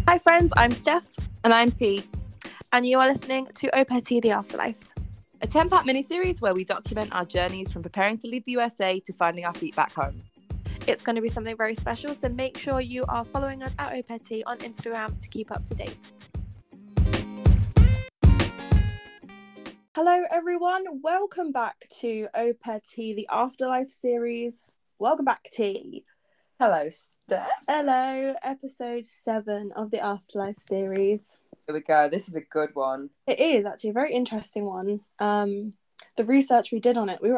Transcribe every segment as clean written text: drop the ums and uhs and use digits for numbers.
Hi friends, I'm Steph. And I'm T. And you are listening to Au Pair Tea, The Afterlife. A 10-part mini-series where we document our journeys from preparing to leave the USA to finding our feet back home. It's going to be something very special, so make sure you are following us at Au Pair Tea on Instagram to keep up to date. Hello everyone, welcome back to Au Pair Tea, The Afterlife series. Welcome back, T. Hello, Steph. Hello, episode 7 of the Afterlife series. Here we go. This is a good one. It is actually a very interesting one. The research we did on it, we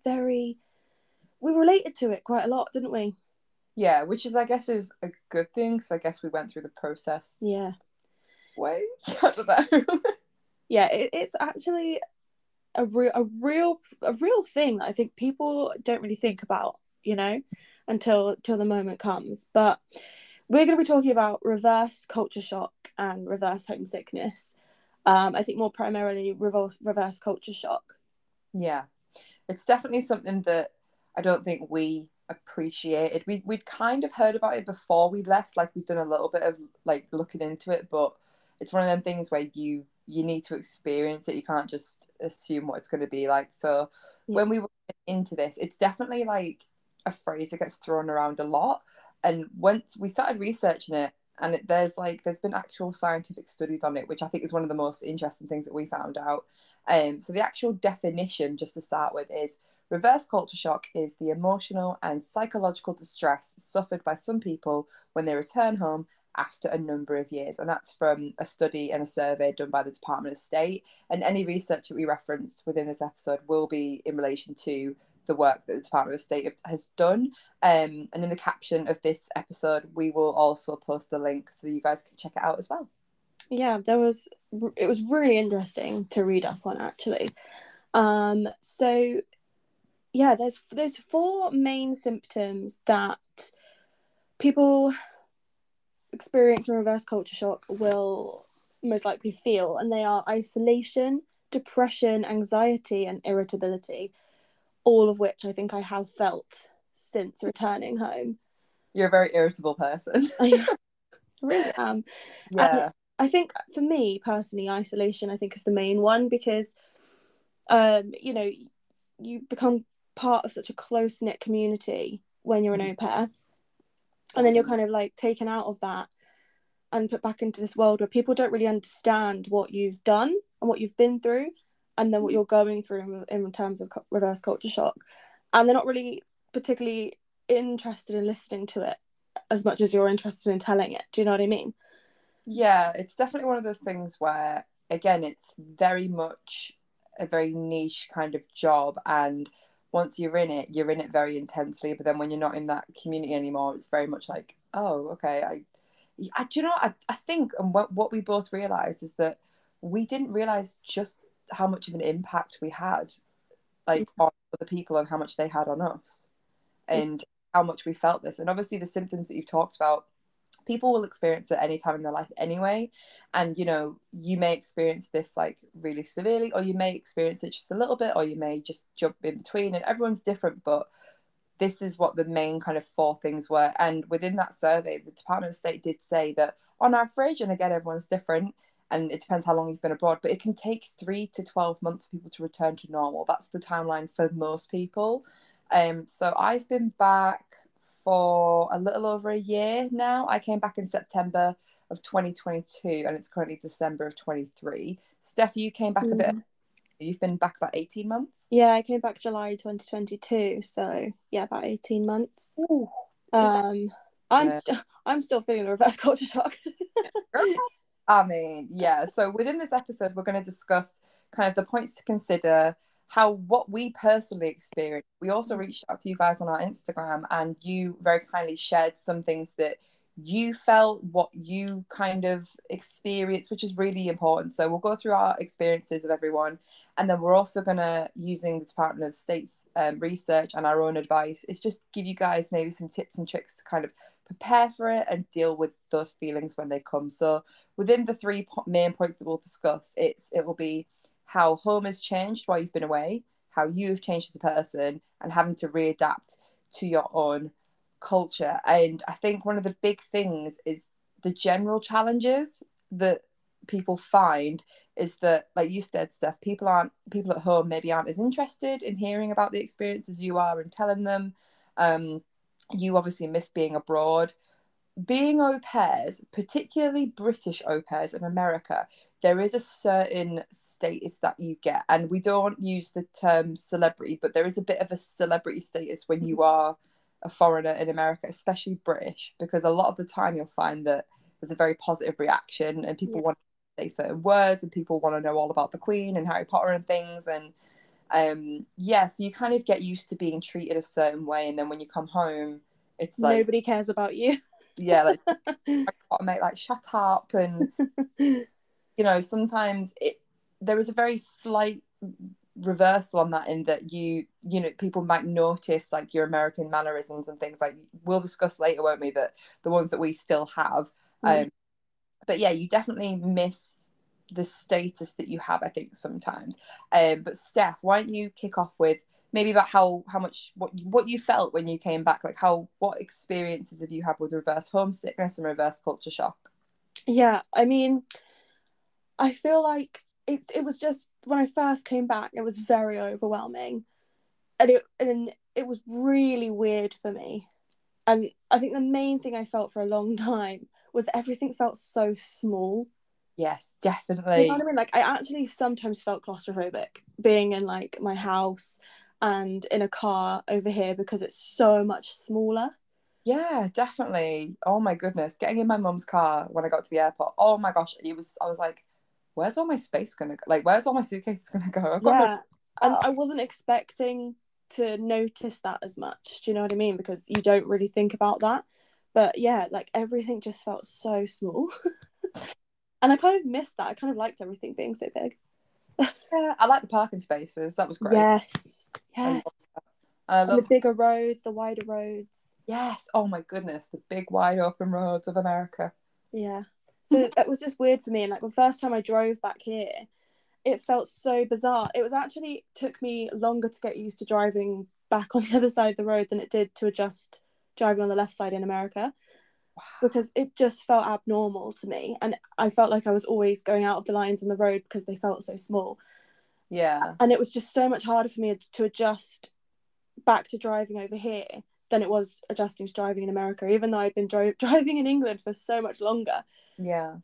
related to it quite a lot, didn't we? Yeah, which is, I guess, is a good thing, because I guess we went through the process. Yeah. Wait, I don't know. Yeah, it's actually a real thing that I think people don't really think about, until the moment comes. But we're going to be talking about reverse culture shock and reverse homesickness. I think more primarily reverse culture shock. Yeah, it's definitely something that I don't think we appreciated. We'd kind of heard about it before we left, like we'd done a little bit of like looking into it, but it's one of them things where you need to experience it. You can't just assume what it's going to be like. So when we were into this, it's definitely like a phrase that gets thrown around a lot. And once we started researching it, and there's been actual scientific studies on it, which I think is one of the most interesting things that we found out. So the actual definition, just to start with, is reverse culture shock is the emotional and psychological distress suffered by some people when they return home after a number of years. And that's from a study and a survey done by the Department of State. And any research that we referenced within this episode will be in relation to the work that the Department of State has done. And in the caption of this episode, we will also post the link so you guys can check it out as well. Yeah, it was really interesting to read up on, actually. So yeah, there's 4 main symptoms that people experiencing reverse culture shock will most likely feel, and they are isolation, depression, anxiety, and irritability, all of which I think I have felt since returning home. You're a very irritable person. I really am. Yeah. And I think for me personally, isolation I think is the main one, because you become part of such a close-knit community when you're an au pair, and then you're kind of like taken out of that and put back into this world where people don't really understand what you've done and what you've been through, and then what you're going through in terms of reverse culture shock, and they're not really particularly interested in listening to it as much as you're interested in telling it. Do you know what I mean? Yeah, it's definitely one of those things where, again, it's very much a very niche kind of job, and once you're in it very intensely. But then when you're not in that community anymore, it's very much like, oh, okay, do you know what I think, and what we both realized is that we didn't realize just how much of an impact we had, like, on other people and how much they had on us, and how much we felt this. And obviously the symptoms that you've talked about, people will experience it any time in their life anyway. And, you may experience this like really severely, or you may experience it just a little bit, or you may just jump in between, and everyone's different. But this is what the main kind of 4 things were. And within that survey, the Department of State did say that on average, and again, everyone's different, and it depends how long you've been abroad, but it can take 3 to 12 months for people to return to normal. That's the timeline for most people. So I've been back for a little over a year now. I came back in September of 2022, and it's currently December of 23. Steph, you came back a bit. You've been back about 18 months? Yeah, I came back July 2022, so yeah, about 18 months. Ooh, I'm still feeling the reverse culture shock. I mean, yeah. So within this episode, we're going to discuss kind of the points to consider, what we personally experienced. We also reached out to you guys on our Instagram, and you very kindly shared some things that you felt, what you kind of experienced, which is really important. So we'll go through our experiences of everyone, and then we're also going to, using the Department of State's research and our own advice, is just give you guys maybe some tips and tricks to kind of prepare for it and deal with those feelings when they come. So within the 3 main points that we'll discuss, it will be how home has changed while you've been away, how you've changed as a person, and having to readapt to your own culture. And I think one of the big things is the general challenges that people find is that, like you said, Steph, people at home maybe aren't as interested in hearing about the experiences you are and telling them. You obviously miss being abroad. Being au pairs, particularly British au pairs in America, there is a certain status that you get. And we don't use the term celebrity, but there is a bit of a celebrity status when you are a foreigner in America, especially British, because a lot of the time you'll find that there's a very positive reaction and people want to say certain words and people want to know all about the Queen and Harry Potter and things. And so you kind of get used to being treated a certain way. And then when you come home, it's like, nobody cares about you. yeah, like mate, like shut up. And sometimes there is a very slight reversal on that, in that you know people might notice like your American mannerisms and things, like we'll discuss later, won't we, that the ones that we still have. But yeah, you definitely miss the status that you have, I think, sometimes. But Steph, why don't you kick off with maybe about how much what you felt when you came back, like what experiences have you had with reverse homesickness and reverse culture shock? Yeah, I mean, I feel like it was just, when I first came back, it was very overwhelming, and it was really weird for me. And I think the main thing I felt for a long time was that everything felt so small. Yes, You definitely. know what I mean? Like, I actually sometimes felt claustrophobic being in like my house and in a car over here, because it's so much smaller. Yeah, definitely. Oh my goodness. Getting in my mum's car when I got to the airport. Oh my gosh. I was like, where's all my space gonna go? Like, where's all my suitcases gonna go? I've got no Yeah. And I wasn't expecting to notice that as much. Do you know what I mean? Because you don't really think about that. But yeah, like everything just felt so small. And I kind of missed that. I kind of liked everything being so big. Yeah, I like the parking spaces. That was great. Yes. I love Yes. that. And I And the love, bigger roads, the wider roads. yes. Oh my goodness, the big wide open roads of America. Yeah. So that was just weird for me. And like the first time I drove back here, it felt so bizarre. It was actually took me longer to get used to driving back on the other side of the road than it did to adjust driving on the left side in America, Wow. because it just felt abnormal to me, and I felt like I was always going out of the lines on the road because they felt so small. Yeah. And it was just so much harder for me to adjust back to driving over here than it was adjusting to driving in America, even though I'd been driving in England for so much longer. Yeah.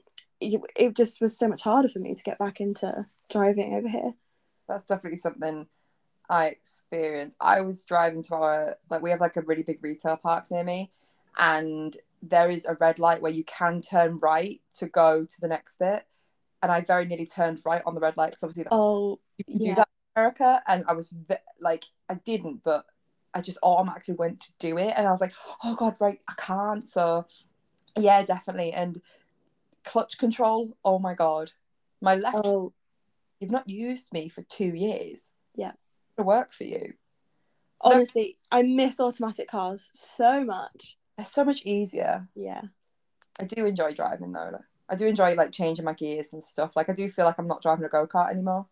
It just was so much harder for me to get back into driving over here. That's definitely something I experienced. I was driving to we have like a really big retail park near me, and there is a red light where you can turn right to go to the next bit. And I very nearly turned right on the red light, because obviously you can do Yeah. that in America. And I was like, I didn't, but I just automatically went to do it. And I was like, oh God, right, I can't. So yeah, definitely. And clutch control, oh my God. My left, Oh, you've not used me for 2 years. yeah. To work for you. So Honestly, I miss automatic cars so much. they're so much easier. Yeah. I do enjoy driving though. I do enjoy like changing my gears and stuff. Like I do feel like I'm not driving a go-kart anymore.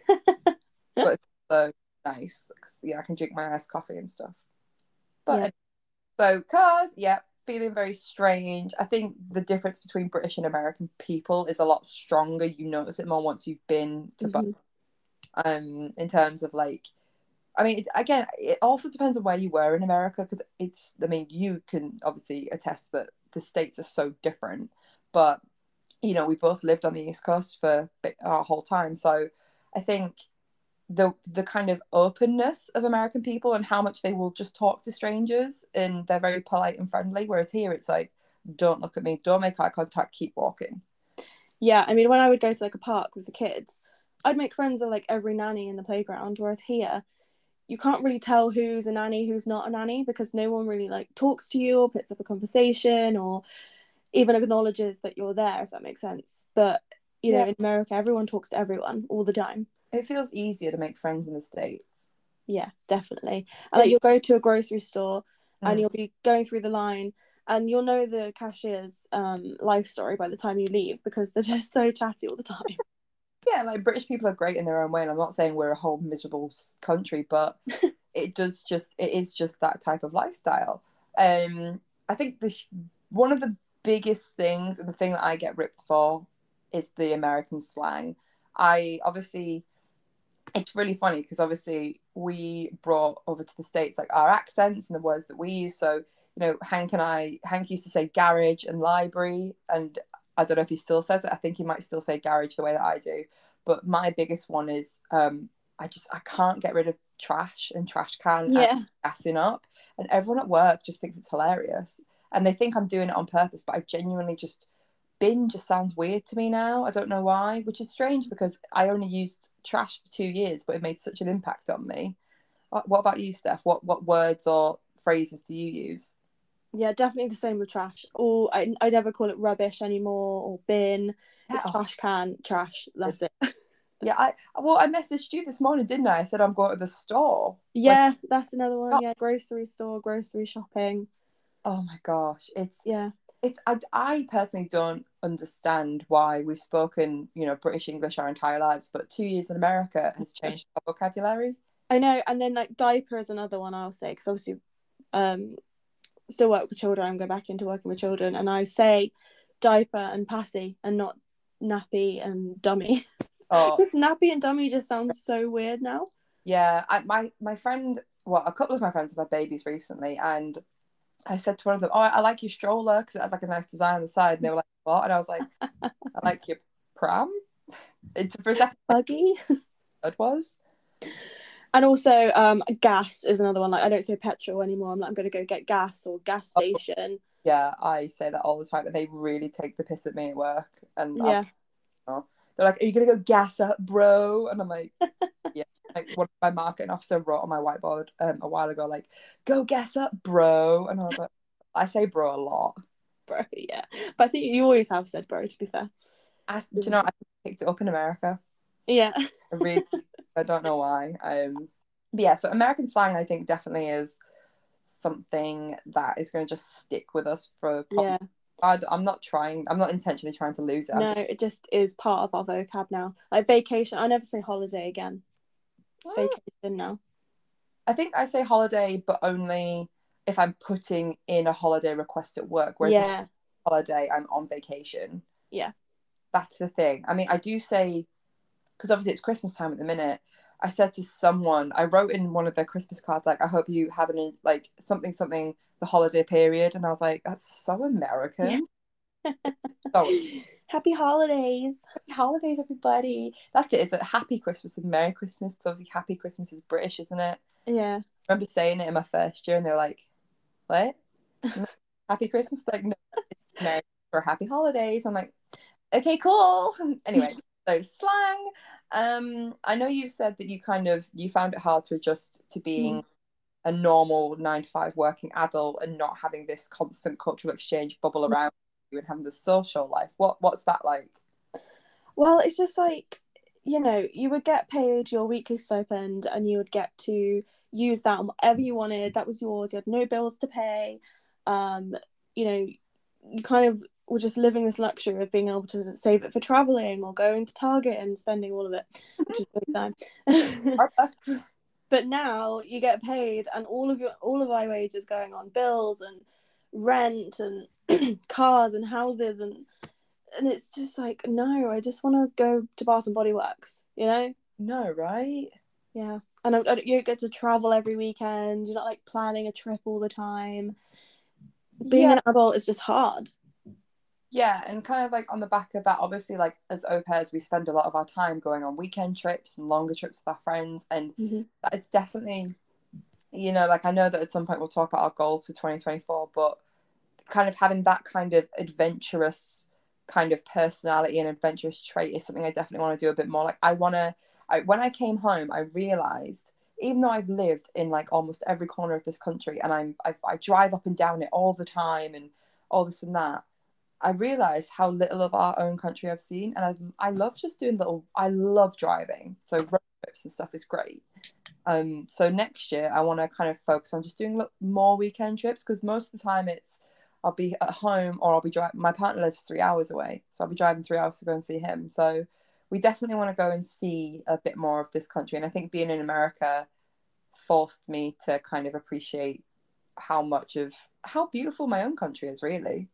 But it's so nice. Yeah, I can drink my iced coffee and stuff. But Yeah. so cars, yeah, feeling very strange. I think the difference between British and American people is a lot stronger. You notice it more once you've been to both. In terms of like, I mean, again, it also depends on where you were in America, because I mean, you can obviously attest that the states are so different, but we both lived on the East Coast for our whole time. So I think the kind of openness of American people and how much they will just talk to strangers, and they're very polite and friendly, whereas here it's like, don't look at me, don't make eye contact, keep walking. Yeah, I mean, when I would go to like a park with the kids, I'd make friends with like every nanny in the playground, whereas here you can't really tell who's a nanny, who's not a nanny, because no one really like talks to you or puts up a conversation or even acknowledges that you're there, if that makes sense. But Yeah, in America, everyone talks to everyone all the time. it feels easier to make friends in the States. Yeah, definitely. And like you'll go to a grocery store and Mm. you'll be going through the line and you'll know the cashier's life story by the time you leave, because they're just so chatty all the time. Yeah, like British people are great in their own way, and I'm not saying we're a whole miserable country, but it is just that type of lifestyle. I think one of the biggest things, and the thing that I get ripped for, is the American slang. I obviously, it's really funny because obviously we brought over to the States like our accents and the words that we use. So, you know, Hank used to say garage and library, and I don't know if he still says it. I think he might still say garage the way that I do. But my biggest one is I can't get rid of trash and trash can and Yeah. gassing up. And everyone at work just thinks it's hilarious. And they think I'm doing it on purpose, but I genuinely just, bin just sounds weird to me now. I don't know why, which is strange because I only used trash for 2 years, but it made such an impact on me. What about you, Steph? What words or phrases do you use? Yeah, definitely the same with trash. Or I never call it rubbish anymore or bin. Yeah, It's trash can, trash. That's it. yeah. I messaged you this morning, didn't I? I said I'm going to the store. Like, Yeah, that's another one. oh, Yeah, grocery store, grocery shopping. oh my gosh, Yeah. I personally don't understand why we've spoken, British English our entire lives, but 2 years in America has changed our vocabulary. I know. And then like diaper is another one I'll say because obviously um still work with children. I'm going back into working with children, and I say diaper and passy and not nappy and dummy. Oh, Because nappy and dummy just sounds so weird now. yeah. My friend, well, a couple of my friends have had babies recently, and I said to one of them, "Oh, I like your stroller because it had like a nice design on the side." And they were like, "What?" And I was like, "I like your pram." It's for a second, Buggy. it was. And also gas is another one. Like I don't say petrol anymore. I'm like, I'm going to go get gas or gas Oh, station. yeah, I say that all the time, and they really take the piss at me at work. And Yeah. they're like, "Are you gonna go gas up, bro?" And I'm like, "Yeah." Like what my marketing officer wrote on my whiteboard a while ago, like, "Go gas up, bro." And I was like, I say bro a lot. Bro, yeah. But I think you always have said bro, to be fair. Do you know, I picked it up in America. Yeah. I really, I don't know why. But yeah, so American slang, I think, definitely is something that is going to just stick with us for probably. Yeah. I'm not trying. I'm not intentionally trying to lose it. I'm No, just. it just is part of our vocab now. Like vacation, I never say holiday again. It's vacation now. I think I say holiday, but only if I'm putting in a holiday request at work. Whereas if Yeah. holiday, I'm on vacation. Yeah. That's the thing. I mean, I do say, because obviously it's Christmas time at the minute. I said to someone, I wrote in one of their Christmas cards, like, "I hope you have an like something something the holiday period," and I was like, "That's so Yeah. American." So Happy holidays. happy holidays, everybody. That's it. It's a happy Christmas and Merry Christmas. Because obviously, Happy Christmas is British, isn't it? Yeah. I remember saying it in my first year, and they were like, "What? No, Happy Christmas?" Like, no, it's Merry for Happy Holidays. I'm like, okay, cool. Anyway, so slang. I know you said that you found it hard to adjust to being a normal 9 to 5 working adult and not having this constant cultural exchange bubble around you and having the social life. What's that like? Well, it's just like, you would get paid your weekly stipend and you would get to use that on whatever you wanted. That was yours. You had no bills to pay. Um, you kind of were just living this luxury of being able to save it for traveling or going to Target and spending all of it, which is a great time. Perfect. But now you get paid and all of our wages going on bills and rent and cars and houses and it's just like, no, I just want to go to Bath and Body Works, No, right? Yeah. And you don't get to travel every weekend. You're not like planning a trip all the time. Being Yeah. an adult is just hard. Yeah, and kind of like on the back of that, obviously, like as au pairs, we spend a lot of our time going on weekend trips and longer trips with our friends, and that is definitely, like I know that at some point we'll talk about our goals for 2024, but kind of having that kind of adventurous kind of personality and adventurous trait is something I definitely want to do a bit more. Like when I came home, I realized, even though I've lived in like almost every corner of this country and I drive up and down it all the time and all this and that, I realized how little of our own country I've seen, and I love just doing little. I love driving, so road trips and stuff is great. So next year I want to kind of focus on just doing more weekend trips because most of the time I'll be at home or I'll be driving. My partner lives 3 hours away, so I'll be driving 3 hours to go and see him. So we definitely want to go and see a bit more of this country, and I think being in America forced me to kind of appreciate how beautiful my own country is, really.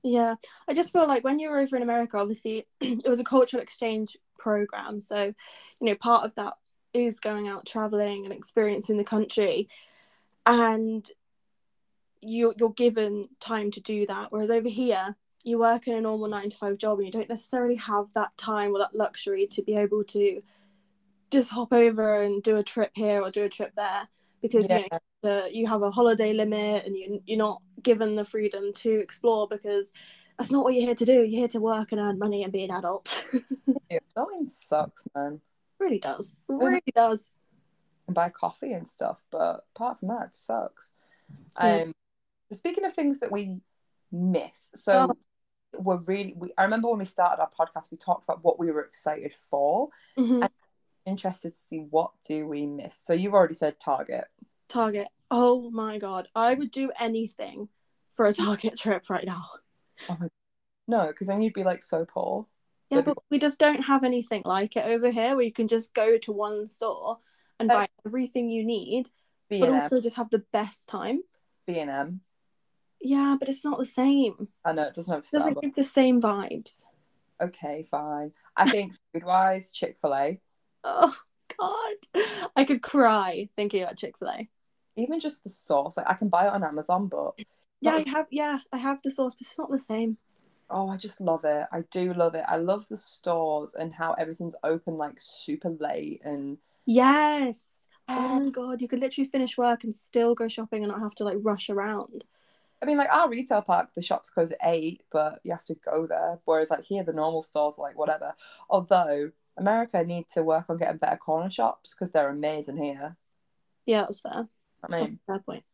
Yeah, I just feel like when you were over in America, obviously it was a cultural exchange program. So, part of that is going out traveling and experiencing the country, and you're given time to do that. Whereas over here, you work in a normal 9 to 5 job, and you don't necessarily have that time or that luxury to be able to just hop over and do a trip here or do a trip there, because Yeah. you have a holiday limit, and you're not given the freedom to explore, because that's not what you're here to do. You're here to work and earn money and be an adult. Going sucks, man. Really does. I mean, Really does. and buy coffee and stuff, but apart from that, it sucks. Yeah. Speaking of things that we miss, Oh. so I remember when we started our podcast, we talked about what we were excited for. Mm-hmm. I'm interested to see what do we miss. So you've already said Target. Target. Oh my god, I would do anything for a Target trip right now. Oh my, no, because then you'd be like so poor. Yeah, but we just don't have anything like it over here, where you can just go to one store and buy everything you need, but B&M. also just have the best time. B&M. Yeah, but it's not the same. I know it doesn't have It doesn't Starbucks. give the same vibes. Okay, fine. I think food-wise, Chick-fil-A. Oh god, I could cry thinking about Chick-fil-A. Even just the sauce, like I can buy it on Amazon, but Yeah, I have the sauce, but it's not the same. oh, I just love it. I do love it. I love the stores and how everything's open like super late and Yes. Oh my god, you could literally finish work and still go shopping and not have to like rush around. I mean, like our retail park, the shops close at 8, but you have to go there. Whereas, like here, the normal stores, like whatever. Although America need to work on getting better corner shops because they're amazing here. Yeah, that was fair. I That's mean, a fair point.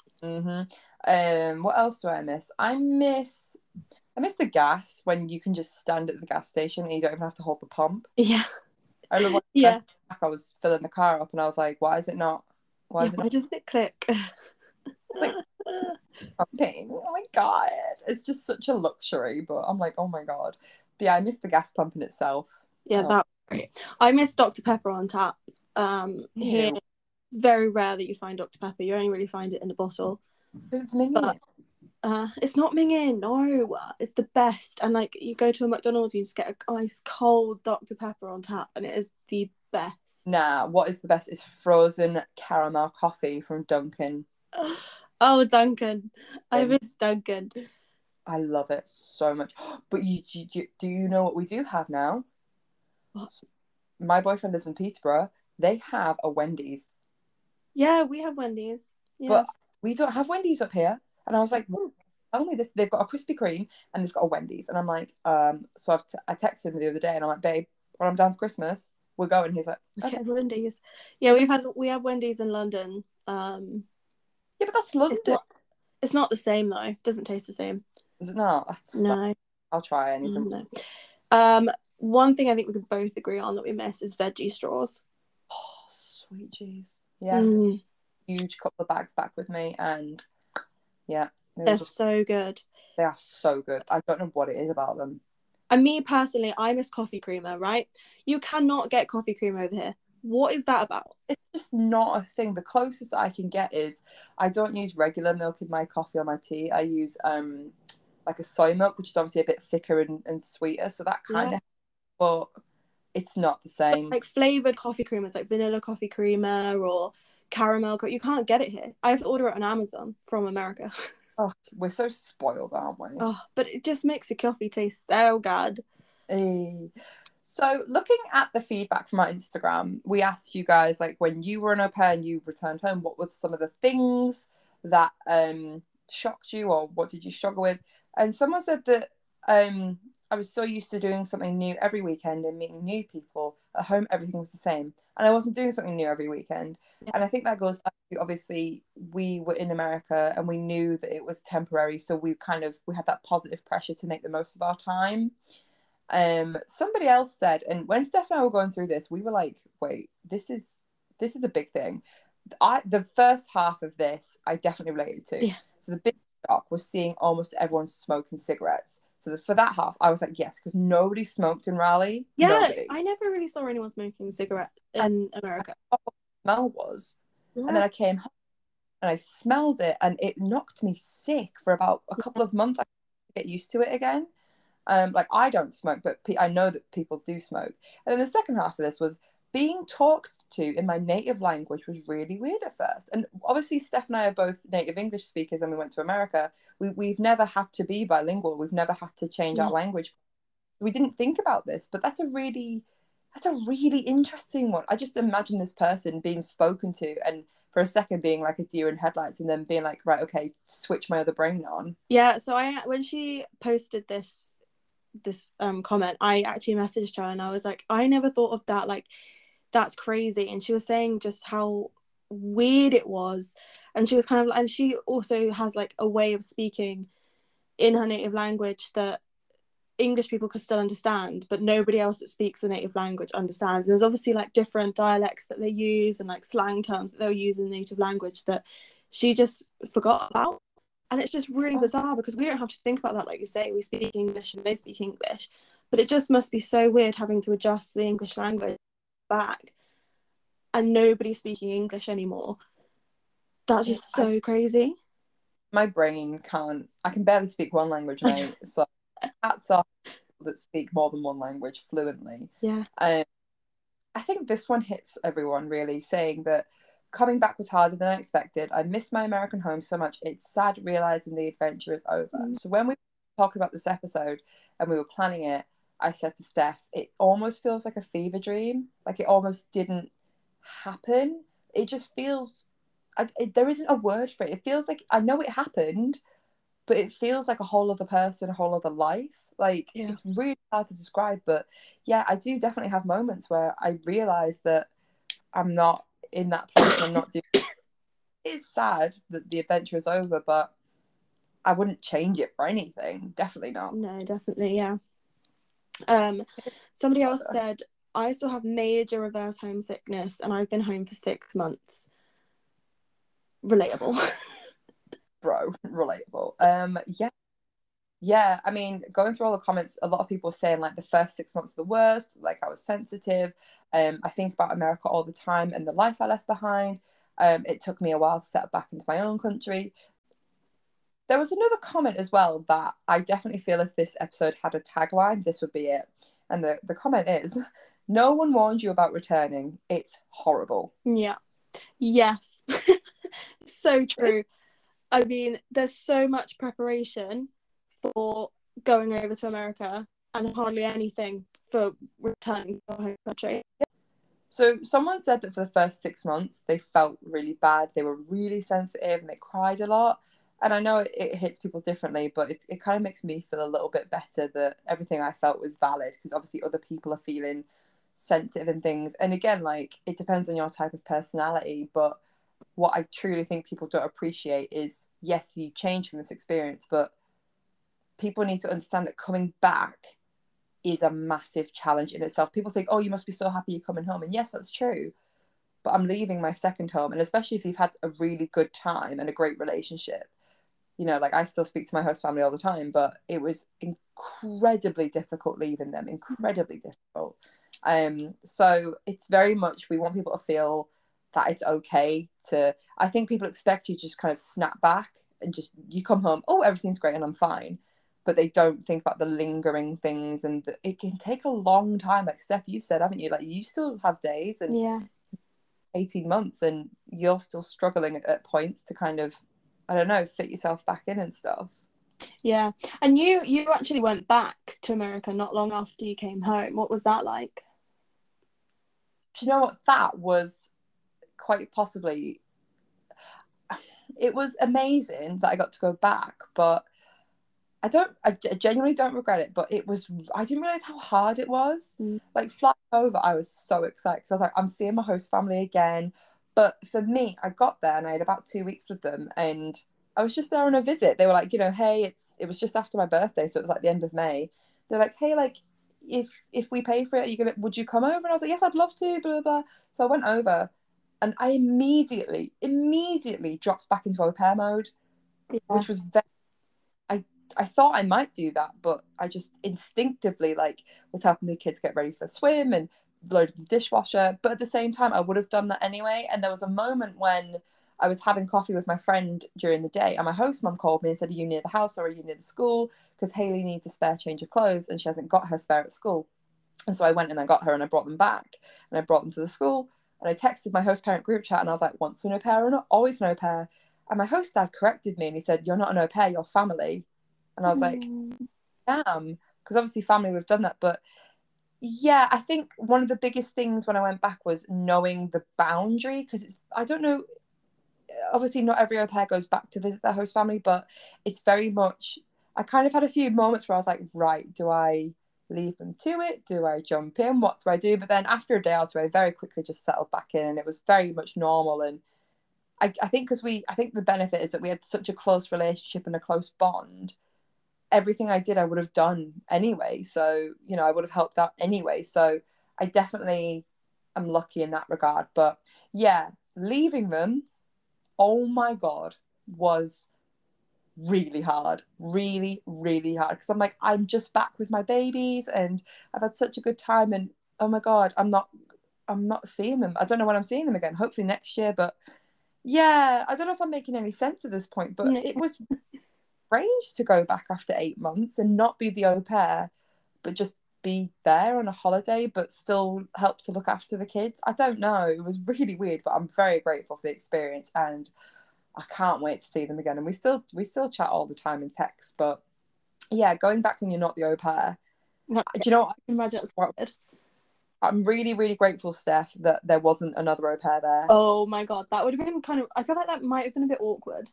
what else do I miss? I miss the gas when you can just stand at the gas station and you don't even have to hold the pump. Yeah. I remember when Yeah. I was filling the car up and I was like, why is it not? Why Yeah, is it why not? doesn't it click? Like, pumping. Oh my god, it's just such a luxury. But I'm like, oh my god, but yeah, I miss the gas pump in itself. Yeah, Oh, that's great. I miss Dr. Pepper on tap. Here, ew, very rare that you find Dr. Pepper. You only really find it in a bottle. because it's minging. But it's not minging. No, it's the best. And like, you go to a McDonald's, you just get an ice cold Dr. Pepper on tap, and it is the best. Nah, what is the best is frozen caramel coffee from Dunkin'. Oh, Duncan. I miss Duncan. I love it so much. But do you know what we do have now? What? My boyfriend lives in Peterborough. They have a Wendy's. Yeah, we have Wendy's. Yeah. But we don't have Wendy's up here. And I was like, well, tell me this. They've got a Krispy Kreme and they've got a Wendy's. And I'm like, so I texted him the other day and I'm like, babe, when I'm down for Christmas, we're going. He's like, okay. Wendy's. Yeah, we have Wendy's in London. Yeah, but that's London. It's not the same though. It doesn't taste the same. Is it not? No. I'll try anything. No. One thing I think we could both agree on that we miss is veggie straws. Oh, sweet cheese. Yes. Mm. Huge couple of bags back with me. And yeah. They're so good. They are so good. I don't know what it is about them. And me personally, I miss coffee creamer, right? You cannot get coffee creamer over here. What is that about? It's just not a thing. The closest I can get is I don't use regular milk in my coffee or my tea. I use like a soy milk, which is obviously a bit thicker and sweeter. So that kind of, but it's not the same. Like flavored coffee creamers, like vanilla coffee creamer or caramel. You can't get it here. I have to order it on Amazon from America. Oh, we're so spoiled, aren't we? Oh, but it just makes the coffee taste so good. So looking at the feedback from our Instagram, we asked you guys, like, when you were an au pair and you returned home, what were some of the things that shocked you, or what did you struggle with? And someone said that I was so used to doing something new every weekend and meeting new people. At home, everything was the same, and I wasn't doing something new every weekend. And I think that goes back to, obviously, we were in America and we knew that it was temporary, so we had that positive pressure to make the most of our time. Somebody else said, and when Steph and I were going through this, we were like, wait, this is a big thing. The first half of this I definitely related to. Yeah. So the big shock was seeing almost everyone smoking cigarettes. So for that half, I was like, yes, because nobody smoked in Raleigh. Yeah, nobody. I never really saw anyone smoking cigarettes in America. What the smell was. Yeah. And then I came home and I smelled it and it knocked me sick for about a couple of months. I get used to it again. Like I don't smoke, but I know that people do smoke. And then the second half of this was being talked to in my native language was really weird at first. And obviously, Steph and I are both native English speakers, and we went to America. We've never had to be bilingual. We've never had to change our language. We didn't think about this, but that's a really interesting one. I just imagine this person being spoken to and for a second being like a deer in headlights and then being like, right, okay, switch my other brain on. Yeah, so when she posted this comment, I actually messaged her and I was like, I never thought of that, like that's crazy. And she was saying just how weird it was, and she was kind of like, and she also has like a way of speaking in her native language that English people could still understand, but nobody else that speaks the native language understands. And there's obviously like different dialects that they use and like slang terms that they'll use in the native language that she just forgot about. And it's just really bizarre because we don't have to think about that. Like you say, we speak English and they speak English, but it just must be so weird having to adjust the English language back and nobody speaking English anymore. That's just so crazy. My brain can't, I can barely speak one language, mate. So hats off that speak more than one language fluently. Yeah. I think this one hits everyone really, saying that coming back was harder than I expected. I missed my American home so much. It's sad realizing the adventure is over. So when we were talking about this episode and we were planning it, I said to Steph, it almost feels like a fever dream. Like it almost didn't happen. It just feels, there isn't a word for it. It feels like, I know it happened, but it feels like a whole other person, a whole other life. Like it's really hard to describe, but yeah, I do definitely have moments where I realize that I'm not in that place and I'm not doing it. It's sad that the adventure is over, but I wouldn't change it for anything. Definitely not. No, definitely, yeah. Somebody else said, I still have major reverse homesickness and I've been home for 6 months. Relatable. Bro, relatable. Yeah, I mean, going through all the comments, a lot of people saying like the first 6 months are the worst, like I was sensitive. I think about America all the time and the life I left behind. It took me a while to settle back into my own country. There was another comment as well that I definitely feel if this episode had a tagline, this would be it. And the comment is, no one warned you about returning. It's horrible. Yeah. Yes. So true. I mean, there's so much preparation for going over to America and hardly anything for returning to our home country. So someone said that for the first 6 months, they felt really bad. They were really sensitive and they cried a lot. And I know it hits people differently, but it kind of makes me feel a little bit better that everything I felt was valid, because obviously other people are feeling sensitive and things. And again, like it depends on your type of personality, but what I truly think people don't appreciate is, yes, you change from this experience, but people need to understand that coming back is a massive challenge in itself. People think, oh, you must be so happy you're coming home. And yes, that's true. But I'm leaving my second home. And especially if you've had a really good time and a great relationship, you know, like I still speak to my host family all the time, but it was incredibly difficult leaving them, incredibly difficult. So it's very much, we want people to feel that it's okay to, I think people expect you to just kind of snap back and just, you come home, oh, everything's great and I'm fine. But they don't think about the lingering things, and it can take a long time. Like Steph, you've said, haven't you? Like you still have days and 18 months and you're still struggling at points to kind of, I don't know, fit yourself back in and stuff. Yeah. And you actually went back to America not long after you came home. What was that like? Do you know what? That was quite possibly, it was amazing that I got to go back, but I genuinely don't regret it, but I didn't realize how hard it was. Like flying over, I was so excited because I was like, I'm seeing my host family again. But for me, I got there and I had about 2 weeks with them, and I was just there on a visit. They were like, you know, hey, it was just after my birthday, so it was like the end of May. They're like, hey, like if we pay for it, would you come over? And I was like, yes, I'd love to, blah, blah, blah. So I went over and I immediately dropped back into au pair mode, which was very, I thought I might do that, but I just instinctively like was helping the kids get ready for swim and loaded the dishwasher. But at the same time, I would have done that anyway. And there was a moment when I was having coffee with my friend during the day, and my host mum called me and said, "Are you near the house or are you near the school? Because Hayley needs a spare change of clothes and she hasn't got her spare at school." And so I went and I got her and I brought them back, and I brought them to the school, and I texted my host parent group chat and I was like, "Once an au pair or not always an au pair?" And my host dad corrected me and he said, "You're not an au pair, you're family." And I was like, damn, because obviously family, we've done that. But yeah, I think one of the biggest things when I went back was knowing the boundary, because it's, I don't know, obviously not every au pair goes back to visit their host family, but it's very much, I kind of had a few moments where I was like, right, do I leave them to it? Do I jump in? What do I do? But then after a day or two, I very quickly just settled back in and it was very much normal. And I think I think the benefit is that we had such a close relationship and a close bond. Everything I did, I would have done anyway. So, you know, I would have helped out anyway. So I definitely am lucky in that regard. But yeah, leaving them, oh my God, was really hard. Really, really hard. Because I'm like, I'm just back with my babies and I've had such a good time. And oh my God, I'm not seeing them. I don't know when I'm seeing them again. Hopefully next year. But yeah, I don't know if I'm making any sense at this point, but it was strange to go back after 8 months and not be the au pair, but just be there on a holiday, but still help to look after the kids. I don't know. It was really weird, but I'm very grateful for the experience, and I can't wait to see them again. And we still chat all the time in text. But yeah, going back when you're not the au pair. Do you know what? I can imagine it's weird. I'm really, really grateful, Steph, that there wasn't another au pair there. Oh my God, that would have been kind of, I feel like that might have been a bit awkward.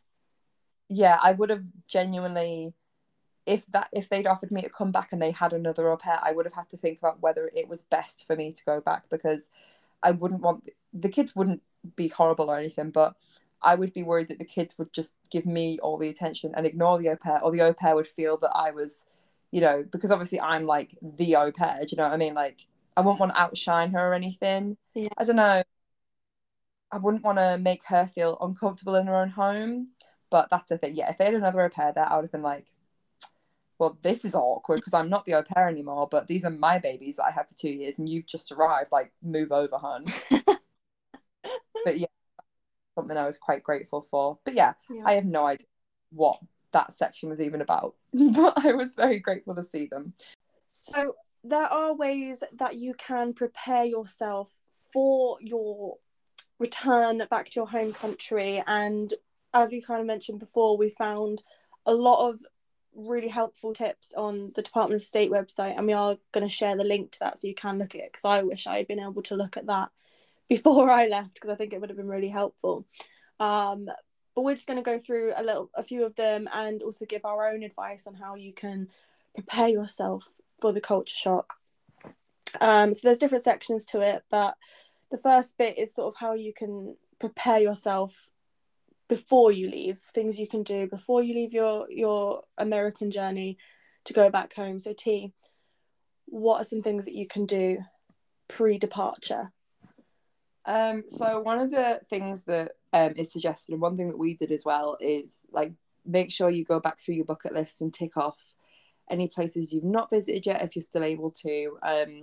Yeah, I would have genuinely, if they'd offered me to come back and they had another au pair, I would have had to think about whether it was best for me to go back, because I wouldn't want, the kids wouldn't be horrible or anything, but I would be worried that the kids would just give me all the attention and ignore the au pair, or the au pair would feel that I was, you know, because obviously I'm like the au pair, do you know what I mean? Like, I wouldn't want to outshine her or anything. Yeah. I don't know. I wouldn't want to make her feel uncomfortable in her own home. But that's the thing. Yeah, if they had another au pair there, I would have been like, well, this is awkward because I'm not the au pair anymore, but these are my babies that I had for 2 years and you've just arrived. Like, move over, hun. But yeah, something I was quite grateful for. But yeah, I have no idea what that section was even about. But I was very grateful to see them. So there are ways that you can prepare yourself for your return back to your home country. And as we kind of mentioned before, we found a lot of really helpful tips on the Department of State website, and we are going to share the link to that so you can look at it, because I wish I had been able to look at that before I left, because I think it would have been really helpful. But we're just going to go through a few of them and also give our own advice on how you can prepare yourself for the culture shock. So there's different sections to it, but the first bit is sort of how you can prepare yourself before you leave, things you can do before you leave your American journey to go back home. So T, what are some things that you can do pre-departure? So one of the things that is suggested, and one thing that we did as well, is like, make sure you go back through your bucket list and tick off any places you've not visited yet if you're still able to.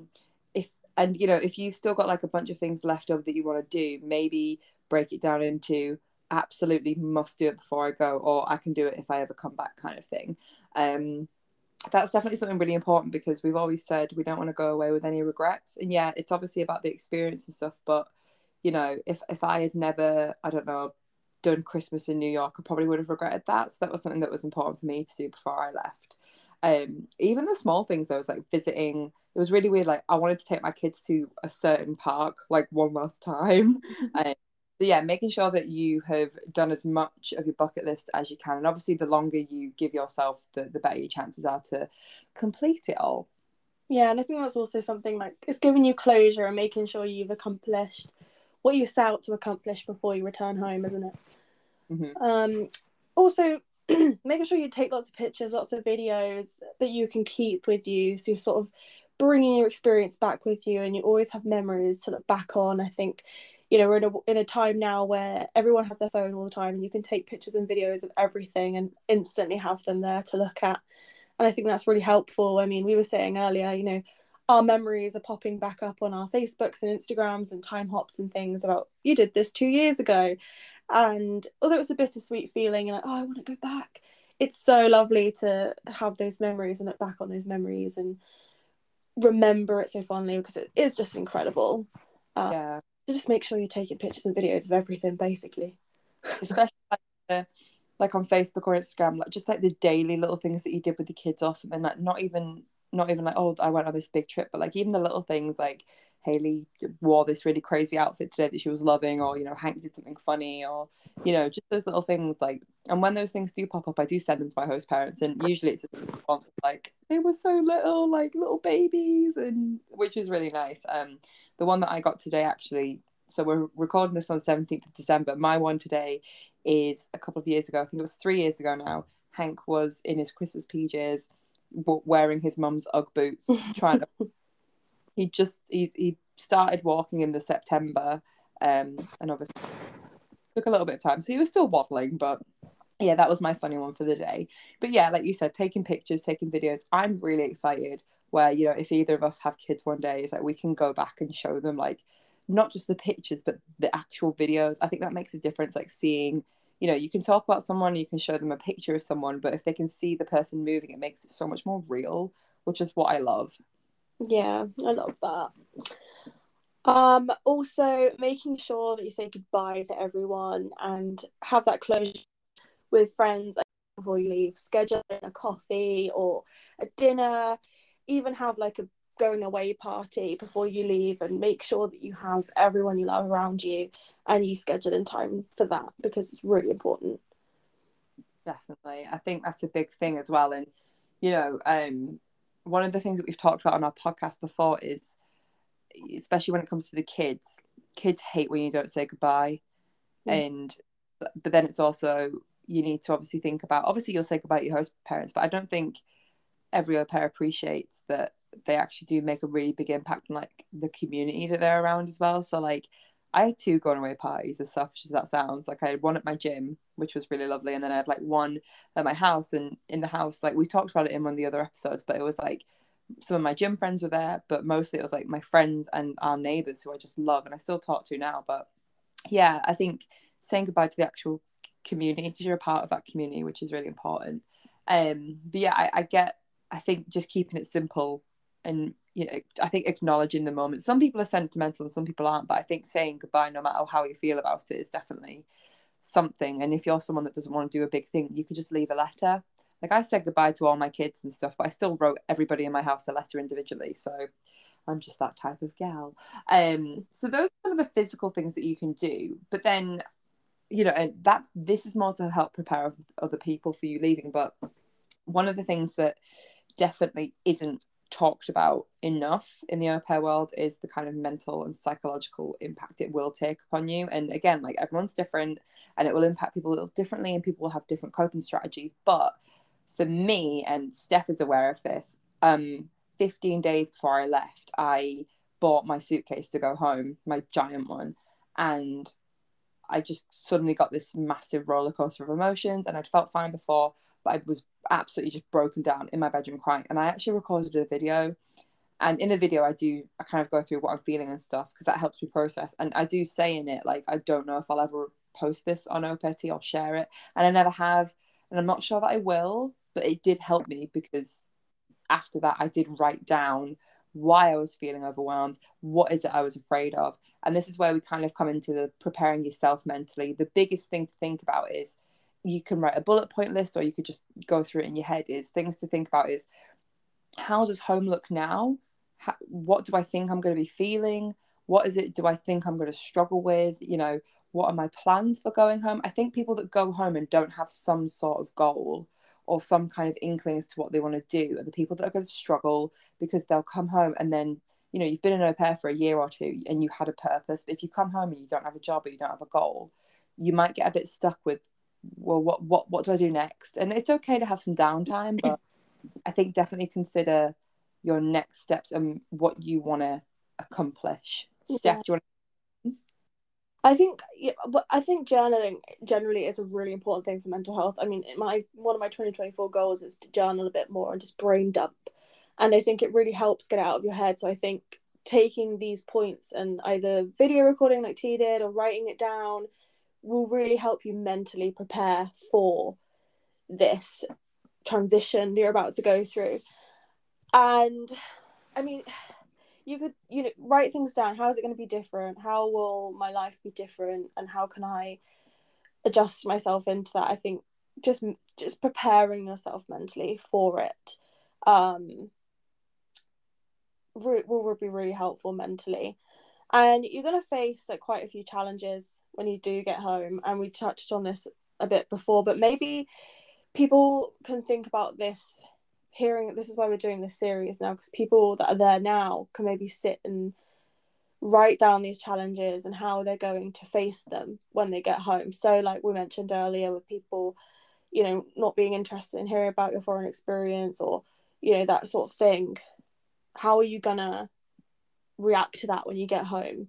If you've still got like a bunch of things left over that you want to do, maybe break it down into absolutely must do it before I go, or I can do it if I ever come back, kind of thing. That's definitely something really important, because we've always said we don't want to go away with any regrets. And yeah, it's obviously about the experience and stuff, but you know, if I had never, I don't know, done Christmas in New York, I probably would have regretted that. So that was something that was important for me to do before I left. Even the small things, I was like visiting, it was really weird, like I wanted to take my kids to a certain park like one last time. So yeah, making sure that you have done as much of your bucket list as you can, and obviously the longer you give yourself, the better your chances are to complete it all. Yeah, and I think that's also something like, it's giving you closure and making sure you've accomplished what you set out to accomplish before you return home, isn't it? Mm-hmm. Also, making sure you take lots of pictures, lots of videos that you can keep with you, so you're sort of bringing your experience back with you, and you always have memories to look back on. I think, you know, we're in a time now where everyone has their phone all the time, and you can take pictures and videos of everything and instantly have them there to look at. And I think that's really helpful. I mean, we were saying earlier, you know, our memories are popping back up on our Facebooks and Instagrams and time hops and things about, you did this 2 years ago. And although it was a bittersweet feeling and like, oh, I want to go back, it's so lovely to have those memories and look back on those memories and remember it so fondly, because it is just incredible. Yeah, So just make sure you're taking pictures and videos of everything, basically. especially like on Facebook or Instagram, like just like the daily little things that you did with the kids or something, like not even like, oh, I went on this big trip, but like even the little things like Hayley wore this really crazy outfit today that she was loving, or Hank did something funny, or just those little things. Like, and when those things do pop up, I do send them to my host parents, and usually it's a response of like, they were so little, like little babies, and which is really nice. The one that I got today, actually, so we're recording this on 17th of December. My one today is a couple of years ago. I think it was 3 years ago now. Hank was in his Christmas PJs, wearing his mum's Ugg boots, trying to. He started walking in the September, and obviously took a little bit of time, so he was still waddling, but yeah, that was my funny one for the day. But yeah, like you said, taking pictures, taking videos. I'm really excited where, if either of us have kids one day, it's like we can go back and show them, like, not just the pictures, but the actual videos. I think that makes a difference, like seeing, you can talk about someone, you can show them a picture of someone, but if they can see the person moving, it makes it so much more real, which is what I love. Yeah, I love that. Also making sure that you say goodbye to everyone and have that closure with friends before you leave. Schedule a coffee or a dinner, even have like a going away party before you leave, and make sure that you have everyone you love around you and you schedule in time for that, because it's really important. Definitely. I think that's a big thing as well. And, one of the things that we've talked about on our podcast before is, especially when it comes to the kids hate when you don't say goodbye. And but then it's also, you need to obviously think about, obviously you'll say goodbye to your host parents, but I don't think every au pair appreciates that they actually do make a really big impact on like the community that they're around as well. So like, I had two going away parties, as selfish as that sounds. Like, I had one at my gym, which was really lovely, and then I had like one at my house. And in the house, like, we talked about it in one of the other episodes, but it was like some of my gym friends were there, but mostly it was like my friends and our neighbors who I just love and I still talk to now. But yeah, I think saying goodbye to the actual community, because you're a part of that community, which is really important. But yeah, I think just keeping it simple, and I think acknowledging the moment. Some people are sentimental and some people aren't, but I think saying goodbye, no matter how you feel about it, is definitely something. And if you're someone that doesn't want to do a big thing, you could just leave a letter. Like, I said goodbye to all my kids and stuff, but I still wrote everybody in my house a letter individually. So I'm just that type of gal. So those are some of the physical things that you can do. But then, and this is more to help prepare other people for you leaving. But one of the things that definitely isn't talked about enough in the au pair world is the kind of mental and psychological impact it will take upon you. And again, like, everyone's different and it will impact people differently, and people will have different coping strategies. But for me, and Steph is aware of this, 15 days before I left, I bought my suitcase to go home, my giant one, and I just suddenly got this massive roller coaster of emotions. And I'd felt fine before, but I was absolutely just broken down in my bedroom crying. And I actually recorded a video. And in the video, I kind of go through what I'm feeling and stuff, because that helps me process. And I do say in it, like, I don't know if I'll ever post this on OPT or share it. And I never have. And I'm not sure that I will, but it did help me, because after that, I did write down why I was feeling overwhelmed, what is it I was afraid of. And this is where we kind of come into the preparing yourself mentally. The biggest thing to think about is, you can write a bullet point list, or you could just go through it in your head. Is things to think about is, how does home look now? What do I think I'm going to be feeling? What is it do I think I'm going to struggle with? What are my plans for going home? I think people that go home and don't have some sort of goal or some kind of inkling as to what they want to do are the people that are going to struggle, because they'll come home and then, you've been an au pair for a year or two and you had a purpose. But if you come home and you don't have a job or you don't have a goal, you might get a bit stuck with, well, what do I do next? And it's okay to have some downtime, but I think definitely consider your next steps and what you want to accomplish. Yeah. Steph, do you want to? I think journaling generally is a really important thing for mental health. I mean, one of my 2024 goals is to journal a bit more and just brain dump, and I think it really helps get it out of your head. So I think taking these points and either video recording like T did or writing it down will really help you mentally prepare for this transition you're about to go through. And I mean, you could, write things down. How is it going to be different? How will my life be different? And how can I adjust myself into that? I think just preparing yourself mentally for it will be really helpful mentally. And you're going to face like quite a few challenges when you do get home, and we touched on this a bit before, but maybe people can think about this, hearing this is why we're doing this series now, because people that are there now can maybe sit and write down these challenges and how they're going to face them when they get home. So like we mentioned earlier, with people, not being interested in hearing about your foreign experience, or that sort of thing, how are you gonna react to that when you get home?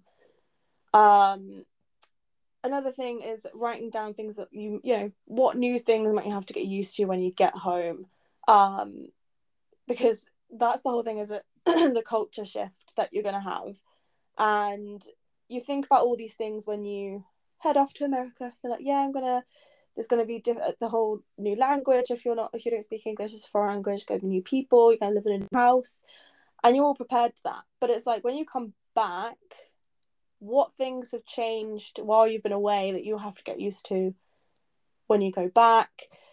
Another thing is writing down things that what new things might you have to get used to when you get home, because that's the whole thing, is it the culture shift that you're going to have. And you think about all these things when you head off to America. You're like, yeah, there's going to be the whole new language. If you don't speak English, it's a foreign language. Going to be new people. You're going to live in a new house, and you're all prepared to that. But it's like when you come back, what things have changed while you've been away that you have to get used to when you go back?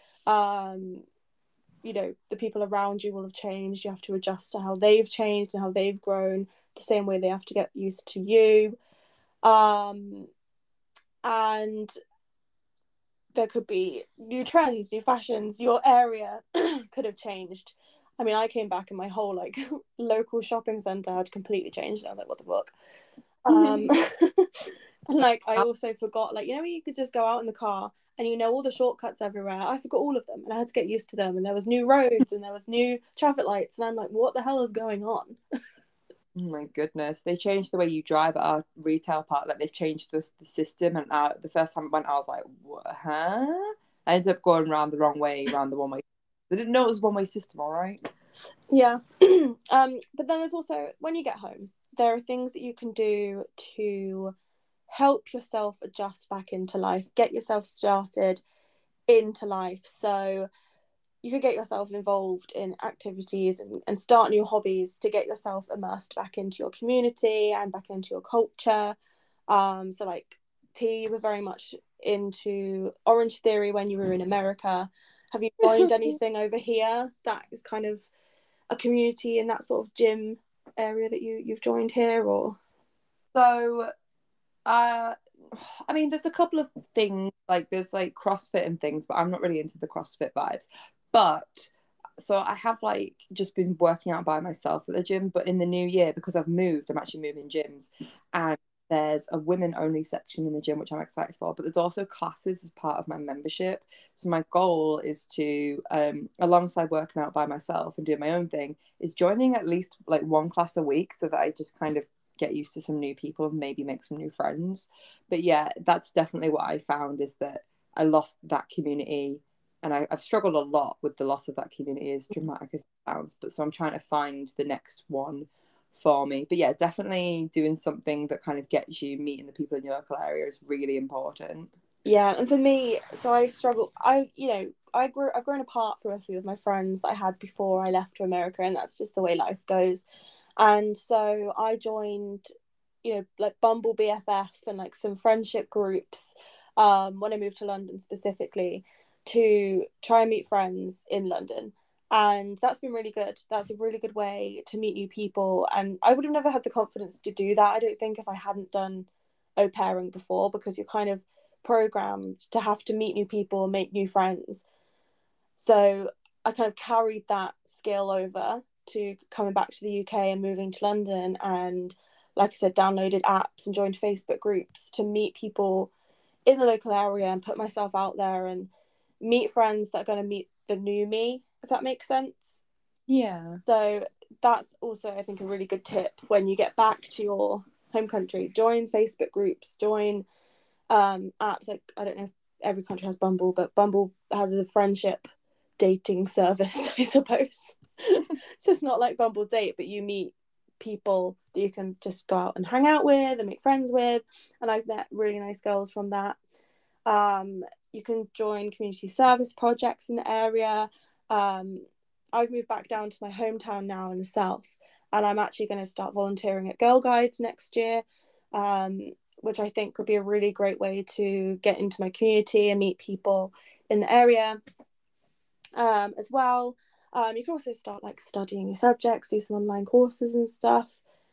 The people around you will have changed. You have to adjust to how they've changed and how they've grown, the same way they have to get used to you. And there could be new trends, new fashions. Your area could have changed. I mean, I came back and my whole like local shopping centre had completely changed. And I was like, what the fuck? And like I also forgot, like, you could just go out in the car and all the shortcuts everywhere. I forgot all of them, and I had to get used to them. And there was new roads and there was new traffic lights, and I'm like, what the hell is going on? Oh my goodness, they changed the way you drive at our retail park. Like, they've changed the system, and the first time I went, I was like, what? Huh? I ended up going around the wrong way, around the one-way. I didn't know it was one-way system. All right. Yeah. But then there's also, when you get home, there are things that you can do to help yourself adjust back into life, get yourself started into life. So you could get yourself involved in activities and start new hobbies to get yourself immersed back into your community and back into your culture. So like T, you were very much into Orange Theory when you were in America. Have you joined anything over here that is kind of a community in that sort of gym area that you've joined here? Or so I mean, there's a couple of things, like there's like CrossFit and things, but I'm not really into the CrossFit vibes. But so I have like just been working out by myself at the gym, but in the new year, because I've moved, I'm actually moving gyms, and there's a women only section in the gym, which I'm excited for, but there's also classes as part of my membership. So my goal is to, alongside working out by myself and doing my own thing, is joining at least like one class a week, so that I just kind of get used to some new people and maybe make some new friends. But yeah, that's definitely what I found, is that I lost that community, and I've struggled a lot with the loss of that community, as dramatic as it sounds. But so I'm trying to find the next one for me. But yeah, definitely doing something that kind of gets you meeting the people in your local area is really important. yeah, and for me, so I struggle. I've grown apart from a few of my friends that I had before I left to America, and that's just the way life goes. And so I joined, like Bumble BFF and like some friendship groups when I moved to London specifically, to try and meet friends in London. And that's been really good. That's a really good way to meet new people. And I would have never had the confidence to do that, I don't think, if I hadn't done au pairing before, because you're kind of programmed to have to meet new people, make new friends. So I kind of carried that skill over to coming back to the UK and moving to London, and like I said, downloaded apps and joined Facebook groups to meet people in the local area and put myself out there and meet friends that are going to meet the new me, if that makes sense. Yeah. So that's also, I think, a really good tip when you get back to your home country. Join Facebook groups, join apps. Like, I don't know if every country has Bumble, but Bumble has a friendship dating service, I suppose. So it's not like Bumble Date, but you meet people that you can just go out and hang out with and make friends with. And I've met really nice girls from that. You can join community service projects in the area. I've moved back down to my hometown now in the south, and I'm actually going to start volunteering at Girl Guides next year, which I think would be a really great way to get into my community and meet people in the area as well. You can also start like studying your subjects, do some online courses and stuff,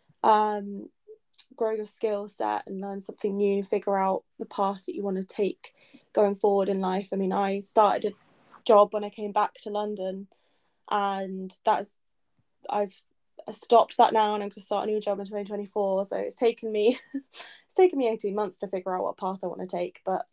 grow your skill set and learn something new, figure out the path that you want to take going forward in life. I mean, I started a job when I came back to London, and I've stopped that now, and I'm going to start a new job in 2024. So it's taken me 18 months to figure out what path I want to take. But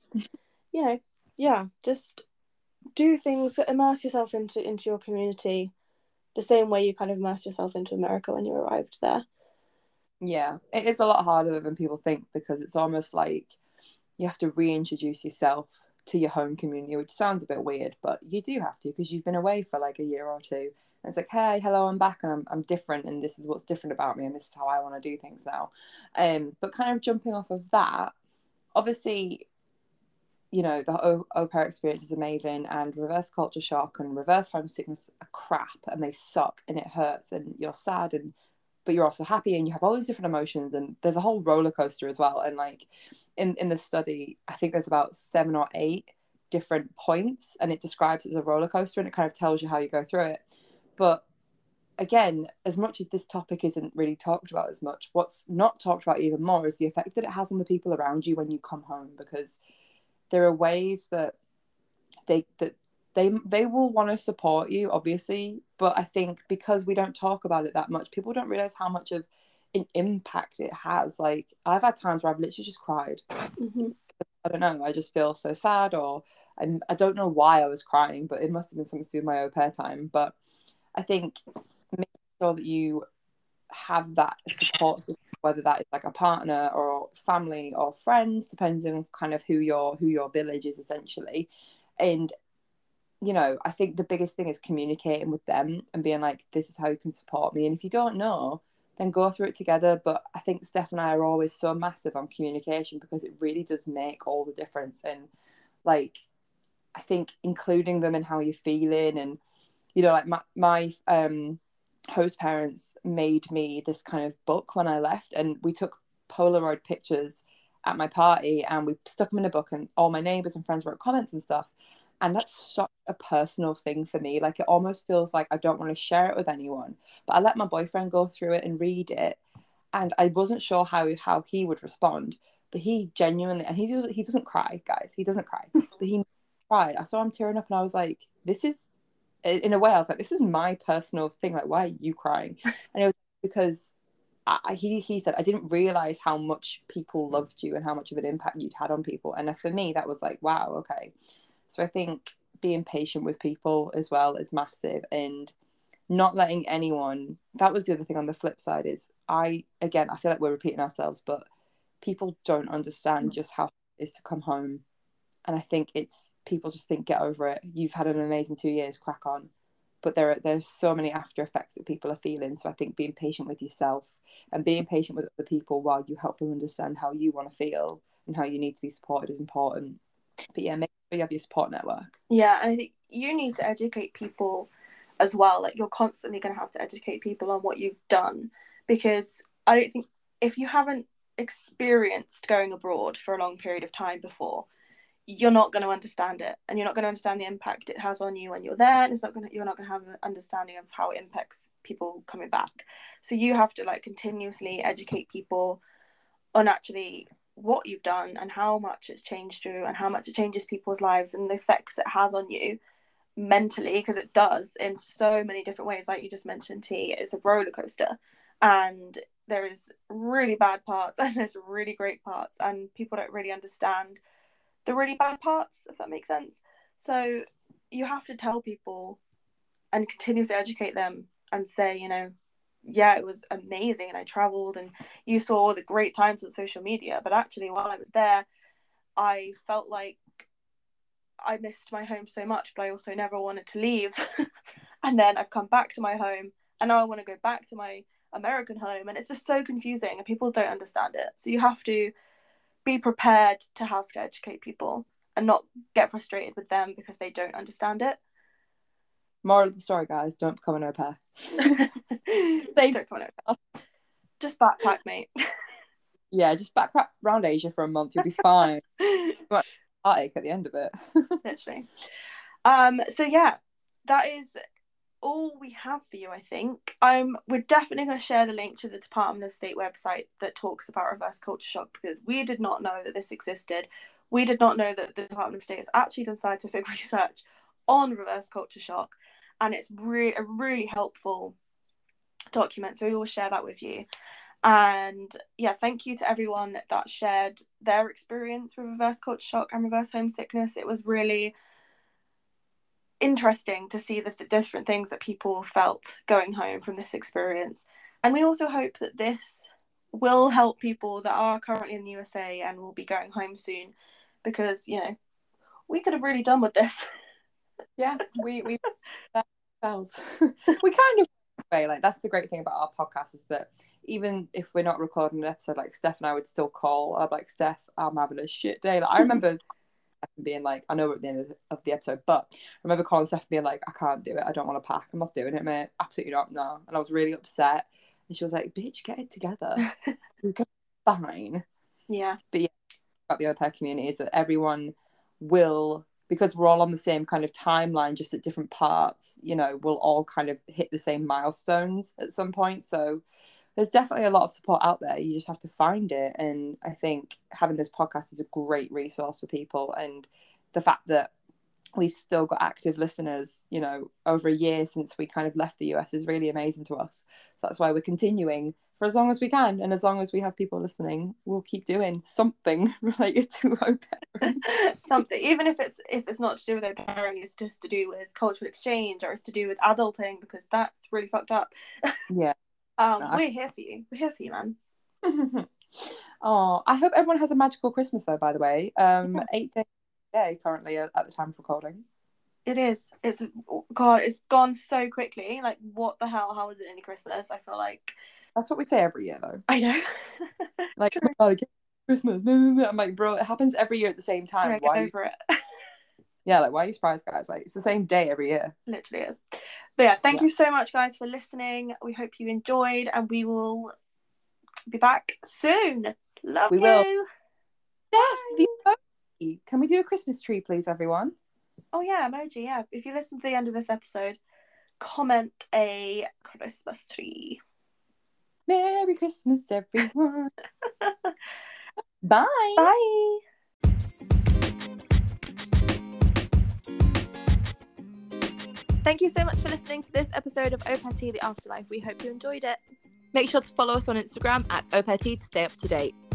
just do things that immerse yourself into your community the same way you kind of immersed yourself into America when you arrived there. Yeah, it is a lot harder than people think, because it's almost like you have to reintroduce yourself to your home community, which sounds a bit weird, but you do have to, because you've been away for like a year or two. And it's like, hey, hello, I'm back, and I'm different, and this is what's different about me, and this is how I want to do things now. But kind of jumping off of that, obviously, the au pair experience is amazing, and reverse culture shock and reverse homesickness are crap, and they suck, and it hurts, and you're sad, but you're also happy, and you have all these different emotions, and there's a whole roller coaster as well. And like in the study, I think there's about 7 or 8 different points, and it describes it as a roller coaster, and it kind of tells you how you go through it. But again, as much as this topic isn't really talked about as much, what's not talked about even more is the effect that it has on the people around you when you come home, because there are ways that they will want to support you, obviously, but I think because we don't talk about it that much, people don't realize how much of an impact it has. Like, I've had times where I've literally just cried. Mm-hmm. I don't know, I just feel so sad, or I don't know why I was crying, but it must have been something to do with my au pair time. But I think making sure that you have that support system, whether that is like a partner or family or friends, depending on kind of who your village is essentially. And I think the biggest thing is communicating with them and being like, this is how you can support me, and if you don't know, then go through it together. But I think Steph and I are always so massive on communication, because it really does make all the difference. And like, I think including them in how you're feeling, and like my host parents made me this kind of book when I left, and we took Polaroid pictures at my party, and we stuck them in a book, and all my neighbors and friends wrote comments and stuff. And that's such a personal thing for me. Like, it almost feels like I don't want to share it with anyone, but I let my boyfriend go through it and read it, and I wasn't sure how he would respond, but he genuinely, and he doesn't cry, guys, he doesn't cry, but he cried. I saw him tearing up, and I was like, this is, in a way, I was like, this is my personal thing. Like, why are you crying? And it was because he said, I didn't realize how much people loved you and how much of an impact you'd had on people. And for me, that was like, wow, okay. So I think being patient with people as well is massive, and not letting anyone, that was the other thing on the flip side, is I feel like we're repeating ourselves, but people don't understand just how it is to come home. And I think it's, people just think, get over it, you've had an amazing 2 years, crack on. But there's so many after effects that people are feeling. So I think being patient with yourself and being patient with other people while you help them understand how you want to feel and how you need to be supported is important. But yeah, make sure you have your support network. Yeah, and I think you need to educate people as well. Like, you're constantly going to have to educate people on what you've done, because I don't think, if you haven't experienced going abroad for a long period of time before, you're not going to understand it, and you're not going to understand the impact it has on you when you're there, and you're not going to have an understanding of how it impacts people coming back. So you have to like continuously educate people on actually what you've done and how much it's changed you and how much it changes people's lives and the effects it has on you mentally, because it does in so many different ways. Like you just mentioned, T, it's a roller coaster, and there is really bad parts and there's really great parts, and people don't really understand the really bad parts, if that makes sense. So you have to tell people and continuously educate them and say, yeah, it was amazing and I traveled and you saw all the great times on social media, but actually while I was there, I felt like I missed my home so much, but I also never wanted to leave. And then I've come back to my home, and now I want to go back to my American home, and it's just so confusing and people don't understand it. So you have to be prepared to have to educate people and not get frustrated with them because they don't understand it. Moral of the story, guys, don't become an au pair. Don't become an au pair. Just backpack, mate. Yeah, just backpack around Asia for a month, you'll be fine. Heartache at the end of it. Literally. So yeah, that is all we have for you, I think. We're definitely going to share the link to the Department of State website that talks about reverse culture shock, because we did not know that this existed. We did not know that the Department of State has actually done scientific research on reverse culture shock, and it's a really helpful document, so we will share that with you. And yeah, thank you to everyone that shared their experience with reverse culture shock and reverse homesickness. It was really interesting to see the different things that people felt going home from this experience. And we also hope that this will help people that are currently in the USA and will be going home soon, because, you know, we could have really done with this. Yeah, we ourselves. We kind of like, that's the great thing about our podcast, is that even if we're not recording an episode, like Steph and I would still call. I'm like, Steph, I'm having a shit day. Like, I remember being like, I know we're at the end of the episode, but I remember calling Steph being like, I can't do it, I don't want to pack, I'm not doing it, mate, absolutely not, no. And I was really upset, and she was like, bitch, get it together. You're fine. Yeah. But yeah, about the au pair community is that everyone will, because we're all on the same kind of timeline, just at different parts, you know, we'll all kind of hit the same milestones at some point. So there's definitely a lot of support out there. You just have to find it. And I think having this podcast is a great resource for people. And the fact that we've still got active listeners, you know, over a year since we kind of left the US is really amazing to us. So that's why we're continuing for as long as we can. And as long as we have people listening, we'll keep doing something related to au pairing. Something, even if it's not to do with au pairing, it's just to do with cultural exchange, or it's to do with adulting, because that's really fucked up. Yeah. We're here for you. We're here for you, man. Oh, I hope everyone has a magical Christmas, though, by the way. 8 days currently at the time of recording. It is. It's gone so quickly. Like, what the hell? How is it any Christmas? I feel like that's what we say every year, though. I know. Like, oh my God, Christmas. I'm like, bro, it happens every year at the same time. Yeah, get over it. Yeah, like, why are you surprised, guys? Like, it's the same day every year. Literally is. But yeah, thank you so much, guys, for listening. We hope you enjoyed, and we will be back soon. Love you. Will. Yes, the emoji. Can we do a Christmas tree, please, everyone? Oh yeah, emoji. Yeah, if you listen to the end of this episode, comment a Christmas tree. Merry Christmas, everyone. Bye. Bye. Thank you so much for listening to this episode of Au Pair Tea, The Afterlife. We hope you enjoyed it. Make sure to follow us on Instagram at Au Pair Tea to stay up to date.